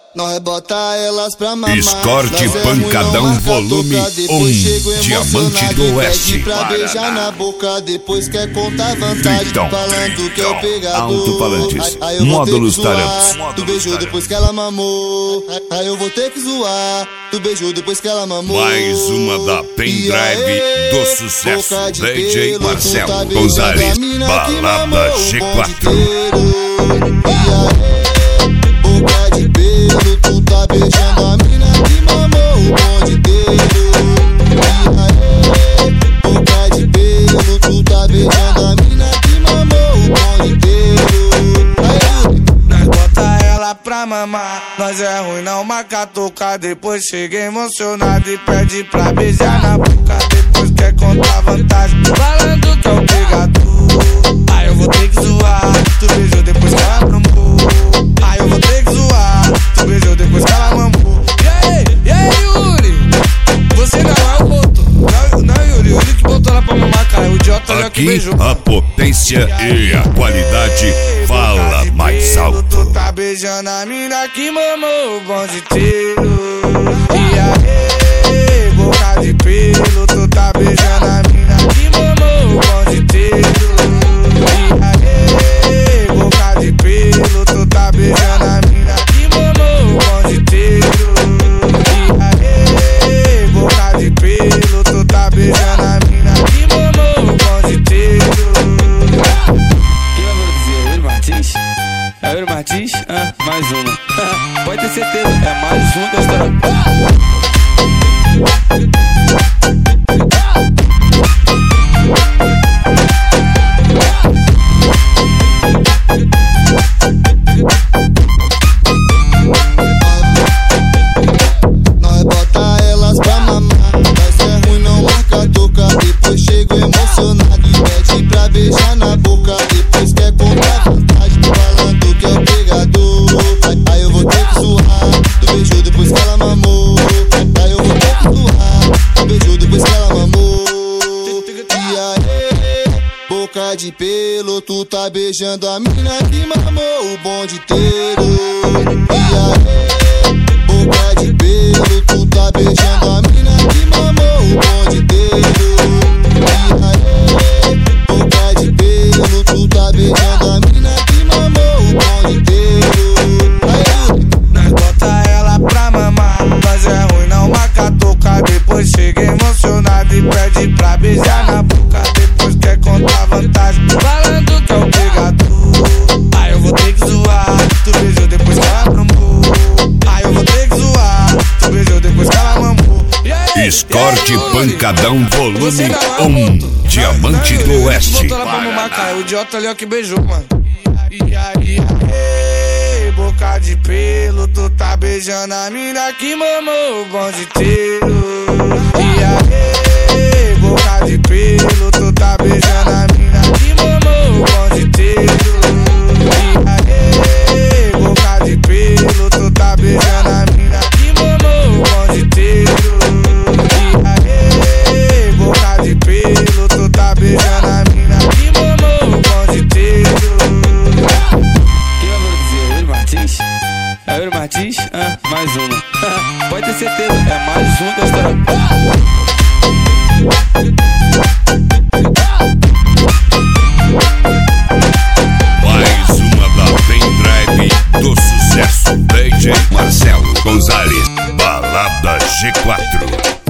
Nós bota elas pra mamar. Escorte Pancadão volume 1, Diamante do Oeste. Pra beijar na boca, depois quer contar vantagem. Falando que é o pegador. Alto-falantes, módulos taramps. Tu beijou depois que ela mamou. Aí eu vou ter que zoar. Tu beijou depois que ela mamou. Mais uma da pendrive do sucesso. DJ Marcelo Gonzalez, balada G4. Boca de pelo, tu tá beijando a mina que mamou o bonde inteiro. E aí, boca de pelo, tu tá beijando a mina que mamou o bonde inteiro. Aí, nós bota ela pra mamar. Nós é ruim, não marca tocar. Depois chega emocionado e pede pra beijar na boca. Depois quer contar vantagem, falando que é o pegador. Aí eu vou ter que zoar. Tu beijou depois que ela mamou. Aí eu vou ter que zoar. Tu beijou depois que ela mamou. E aí, Yuri? Você não é o boto. Não, Yuri. Yuri que botou ela pra mamar, cara. O idiota ali que beijou. Aqui a potência e a qualidade fala mais alto. Tu tá beijando a mina que mamou o bonde inteiro. E aí, boca de pelo. Tu tá beijando a mina que mamou o bonde inteiro. E aí, boca de pelo. Tu tá beijando a mina que mamou o bonde inteiro. E aí, boca de pelo. Tu tá beijando a mina que mamou o bonde inteiro. É o Yuri Martins? Mais uma. Pode ter certeza, é mais uma da história. nós bota elas pra mamar. Nós é ruim, não marca tocar. Depois chego emocionado e pede pra beijar na boca. Depois quer contar vantagem, falando que é o pegador. Aí eu vou ter que zoar. Tu beijou depois que ela mamou. Aí eu vou ter que zoar. Tu beijou depois que ela mamou. E aí, boca de pelo, tu tá beijando a mina que mamou o bonde inteiro. E aí, boca de pelo, tu tá beijando a mina que mamou o bonde inteiro. E aí, boca de pelo, tu tá beijando a mina que mamou o bonde inteiro. Aí, nós bota ela pra mamar. Nós é ruim, não marca tocar. Depois chega emocionado e pede pra beijar na boca. Depois quer contar vantagem, falando que é o pegador. Aí eu vou ter que zoar. Tu beijou depois que ela mamou. Aí eu vou ter que zoar. Tu beijou depois que ela mamou. Escorte Pancadão volume 1, Diamante do Oeste. Botou ela pra mamar, cara. O idiota ali ó que beijou, mano. E aí, boca de pelo, tu tá beijando a mina que mamou o bonde inteiro. E aí, boca de pelo, tu tá beijando a mina que mamou o bonde inteiro. E aí, boca de pelo, tu tá beijando a mina que mamou o bonde inteiro. E aí, boca de pelo, tu tá beijando a mina que mamou o bonde inteiro. É o Yuri Martins? Mais uma. Pode ter certeza, é mais uma da história. Mais uma da pendrive do sucesso. DJ Marcelo Gonzalez, balada G4.